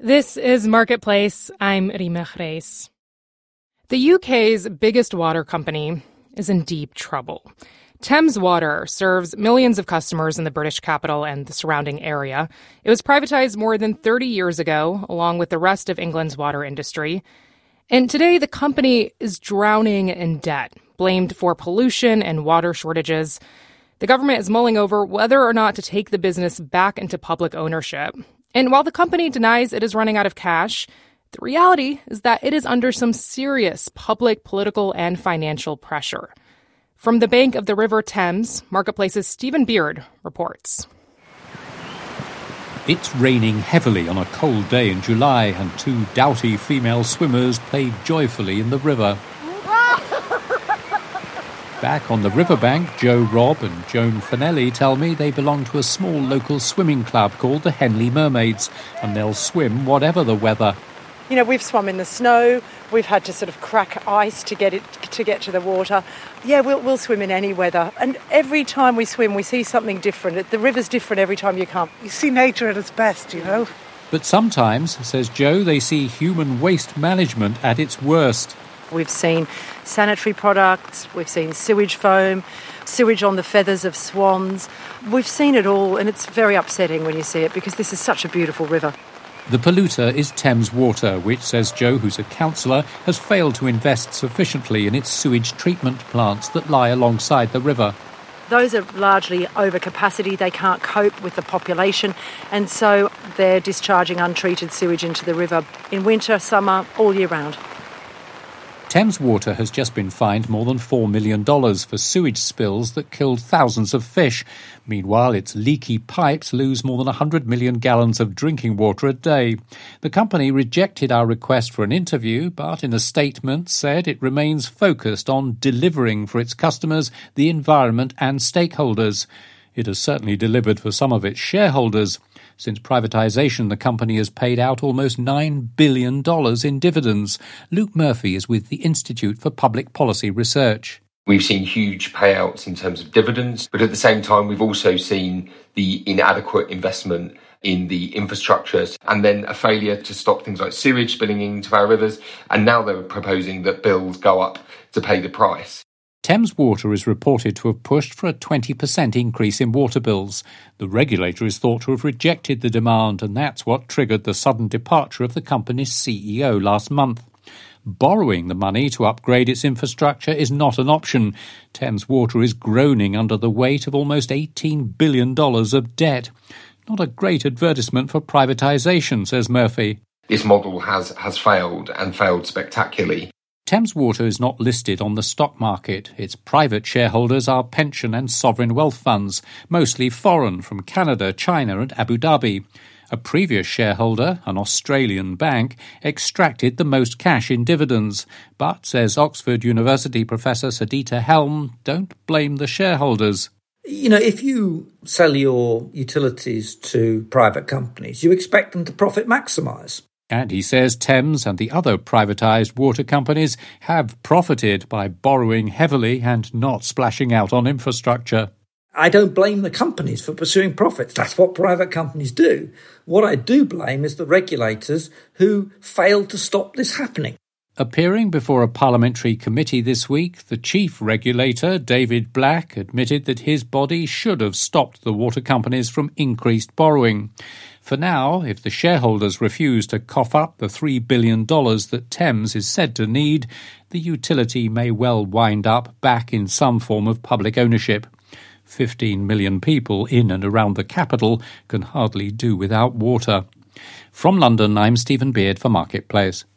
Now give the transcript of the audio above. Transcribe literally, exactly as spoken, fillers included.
This is Marketplace. I'm Rima Reis. The U K's biggest water company is in deep trouble. Thames Water serves millions of customers in the British capital and the surrounding area. It was privatized more than thirty years ago, along with the rest of England's water industry. And today, the company is drowning in debt, blamed for pollution and water shortages. The government is mulling over whether or not to take the business back into public ownership. And while the company denies it is running out of cash, the reality is that it is under some serious public, political, and financial pressure. From the bank of the River Thames, Marketplace's Stephen Beard reports. It's raining heavily on a cold day in July, and two doughty female swimmers played joyfully in the river. Back on the riverbank, Joe Robb and Joan Fanelli tell me they belong to a small local swimming club called the Henley Mermaids, and they'll swim whatever the weather. You know, we've swum in the snow, we've had to sort of crack ice to get it to get to the water. Yeah, we'll, we'll swim in any weather. And every time we swim, we see something different. The river's different every time you come. You see nature at its best, you know. But sometimes, says Joe, they see human waste management at its worst. We've seen sanitary products, we've seen sewage foam, sewage on the feathers of swans. We've seen it all, and it's very upsetting when you see it because this is such a beautiful river. The polluter is Thames Water, which, says Joe, who's a councillor, has failed to invest sufficiently in its sewage treatment plants that lie alongside the river. Those are largely over capacity. They can't cope with the population, and so they're discharging untreated sewage into the river in winter, summer, all year round. Thames Water has just been fined more than four million dollars for sewage spills that killed thousands of fish. Meanwhile, its leaky pipes lose more than one hundred million gallons of drinking water a day. The company rejected our request for an interview, but in a statement said it remains focused on delivering for its customers, the environment and stakeholders. It has certainly delivered for some of its shareholders. Since privatisation, the company has paid out almost nine billion dollars in dividends. Luke Murphy is with the Institute for Public Policy Research. We've seen huge payouts in terms of dividends, but at the same time, we've also seen the inadequate investment in the infrastructure and then a failure to stop things like sewage spilling into our rivers. And now they're proposing that bills go up to pay the price. Thames Water is reported to have pushed for a twenty percent increase in water bills. The regulator is thought to have rejected the demand, and that's what triggered the sudden departure of the company's C E O last month. Borrowing the money to upgrade its infrastructure is not an option. Thames Water is groaning under the weight of almost eighteen billion dollars of debt. Not a great advertisement for privatisation, says Murphy. This model has, has failed, and failed spectacularly. Thames Water is not listed on the stock market. Its private shareholders are pension and sovereign wealth funds, mostly foreign from Canada, China and Abu Dhabi. A previous shareholder, an Australian bank, extracted the most cash in dividends. But, says Oxford University Professor Sadita Helm, don't blame the shareholders. You know, if you sell your utilities to private companies, you expect them to profit maximise. And he says Thames and the other privatised water companies have profited by borrowing heavily and not splashing out on infrastructure. I don't blame the companies for pursuing profits. That's what private companies do. What I do blame is the regulators who failed to stop this happening. Appearing before a parliamentary committee this week, the chief regulator, David Black, admitted that his body should have stopped the water companies from increased borrowing. For now, if the shareholders refuse to cough up the three billion dollars that Thames is said to need, the utility may well wind up back in some form of public ownership. fifteen million people in and around the capital can hardly do without water. From London, I'm Stephen Beard for Marketplace.